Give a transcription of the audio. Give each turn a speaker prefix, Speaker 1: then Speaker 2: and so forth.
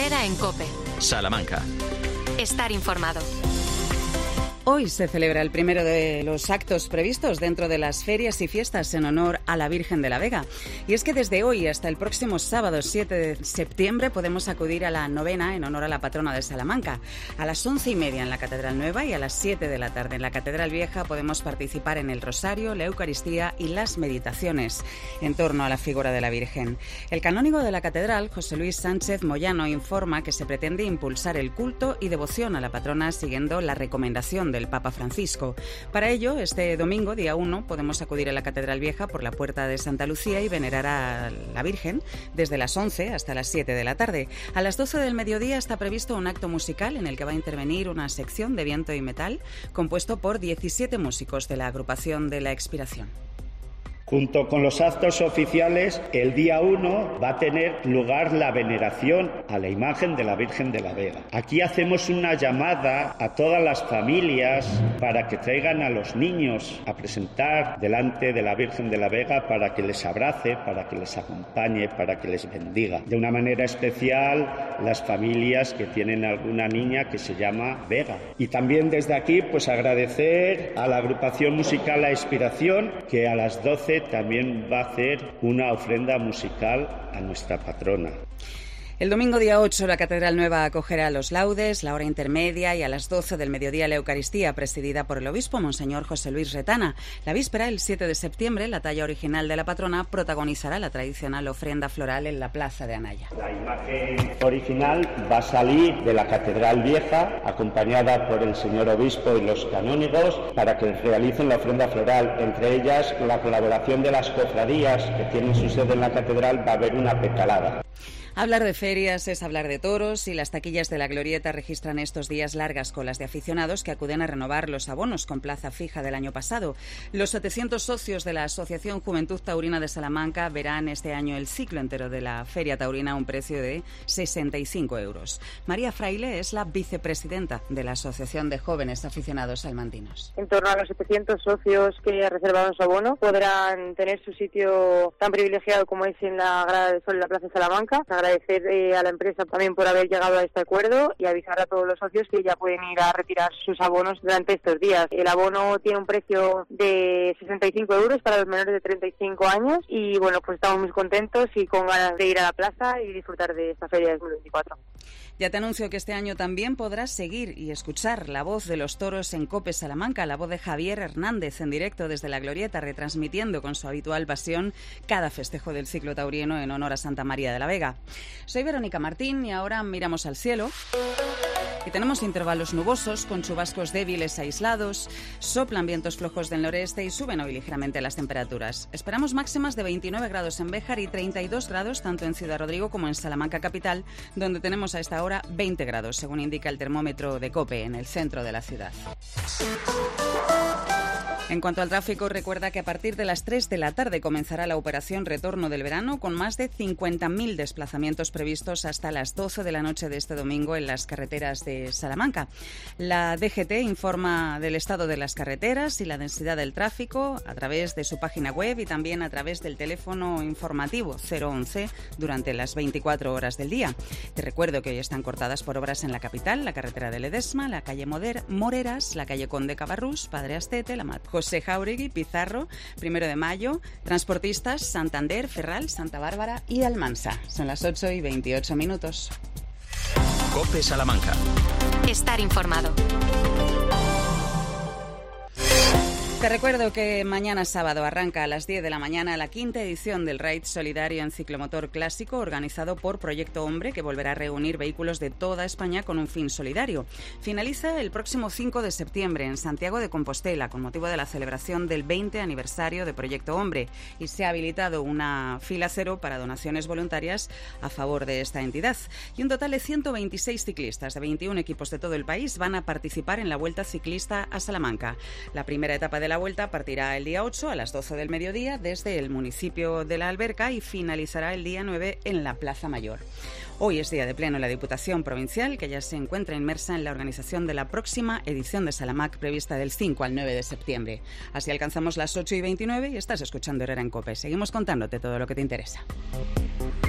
Speaker 1: Herrera en COPE.
Speaker 2: Salamanca.
Speaker 1: Estar informado.
Speaker 3: Hoy se celebra el primero de los actos previstos dentro de las ferias y fiestas en honor a la Virgen de la Vega. Y es que desde hoy hasta el próximo sábado 7 de septiembre podemos acudir a la novena en honor a la patrona de Salamanca. A las 11:30 en la Catedral Nueva y a las 7 de la tarde en la Catedral Vieja podemos participar en el Rosario, la Eucaristía y las meditaciones en torno a la figura de la Virgen. El canónigo de la Catedral, José Luis Sánchez Moyano, informa que se pretende impulsar el culto y devoción a la patrona siguiendo la recomendación del Papa Francisco. Para ello, este domingo, día 1, podemos acudir a la Catedral Vieja por la Puerta de Santa Lucía y venerar a la Virgen desde las 11 hasta las 7 de la tarde. A las 12 del mediodía está previsto un acto musical en el que va a intervenir una sección de viento y metal compuesto por 17 músicos de la agrupación de la Expiración.
Speaker 4: Junto con los actos oficiales, el día 1 va a tener lugar la veneración a la imagen de la Virgen de la Vega. Aquí hacemos una llamada a todas las familias para que traigan a los niños a presentar delante de la Virgen de la Vega para que les abrace, para que les acompañe, para que les bendiga. De una manera especial, las familias que tienen alguna niña que se llama Vega. Y también desde aquí, pues agradecer a la agrupación musical La Expiración, que a las 12 también va a hacer una ofrenda musical a nuestra patrona.
Speaker 3: El domingo día 8 la Catedral Nueva acogerá los laudes, la hora intermedia y a las 12 del mediodía la Eucaristía, presidida por el obispo Monseñor José Luis Retana. La víspera, el 7 de septiembre, la talla original de la patrona protagonizará la tradicional ofrenda floral en la Plaza de Anaya.
Speaker 4: La imagen original va a salir de la Catedral Vieja, acompañada por el señor obispo y los canónigos, para que realicen la ofrenda floral. Entre ellas, con la colaboración de las cofradías que tienen su sede en la catedral, va a haber una petalada.
Speaker 3: Hablar de ferias es hablar de toros y las taquillas de la Glorieta registran estos días largas colas de aficionados que acuden a renovar los abonos con plaza fija del año pasado. Los 700 socios de la Asociación Juventud Taurina de Salamanca verán este año el ciclo entero de la Feria Taurina a un precio de 65 euros. María Fraile es la vicepresidenta de la Asociación de Jóvenes Aficionados Salmantinos.
Speaker 5: En torno a los 700 socios que reservaron su abono podrán tener su sitio tan privilegiado como es en la Grada de Sol en la Plaza de Salamanca. Agradecer a la empresa también por haber llegado a este acuerdo y avisar a todos los socios que ya pueden ir a retirar sus abonos durante estos días. El abono tiene un precio de 65 euros para los menores de 35 años y bueno, pues estamos muy contentos y con ganas de ir a la plaza y disfrutar de esta feria de 2024.
Speaker 3: Ya te anuncio que este año también podrás seguir y escuchar la voz de los toros en COPE Salamanca, la voz de Javier Hernández en directo desde la Glorieta, retransmitiendo con su habitual pasión cada festejo del ciclo taurino en honor a Santa María de la Vega. Soy Verónica Martín y ahora miramos al cielo. Y tenemos intervalos nubosos con chubascos débiles aislados, soplan vientos flojos del noreste y suben hoy ligeramente las temperaturas. Esperamos máximas de 29 grados en Béjar y 32 grados tanto en Ciudad Rodrigo como en Salamanca capital, donde tenemos a esta hora 20 grados, según indica el termómetro de COPE en el centro de la ciudad. En cuanto al tráfico, recuerda que a partir de las 3 de la tarde comenzará la operación Retorno del Verano con más de 50.000 desplazamientos previstos hasta las 12 de la noche de este domingo en las carreteras de Salamanca. La DGT informa del estado de las carreteras y la densidad del tráfico a través de su página web y también a través del teléfono informativo 011 durante las 24 horas del día. Te recuerdo que hoy están cortadas por obras en la capital, la carretera de Ledesma, la calle Moreras, la calle Conde Cabarrús, Padre Astete, la Mat José Jauregui, Pizarro, 1 de Mayo, transportistas, Santander, Ferral, Santa Bárbara y Almansa. Son las 8:28.
Speaker 2: COPE Salamanca.
Speaker 1: Estar informado.
Speaker 3: Te recuerdo que mañana sábado arranca a las 10 de la mañana la 5ª edición del Raid Solidario en Ciclomotor Clásico organizado por Proyecto Hombre, que volverá a reunir vehículos de toda España con un fin solidario. Finaliza el próximo 5 de septiembre en Santiago de Compostela con motivo de la celebración del 20 aniversario de Proyecto Hombre y se ha habilitado una fila cero para donaciones voluntarias a favor de esta entidad. Y un total de 126 ciclistas de 21 equipos de todo el país van a participar en la Vuelta Ciclista a Salamanca. La primera etapa de la vuelta partirá el día 8 a las 12 del mediodía desde el municipio de La Alberca y finalizará el día 9 en la Plaza Mayor. Hoy es día de pleno en la Diputación Provincial, que ya se encuentra inmersa en la organización de la próxima edición de Salamac prevista del 5 al 9 de septiembre. Así alcanzamos las 8:29 y estás escuchando Herrera en COPE. Seguimos contándote todo lo que te interesa.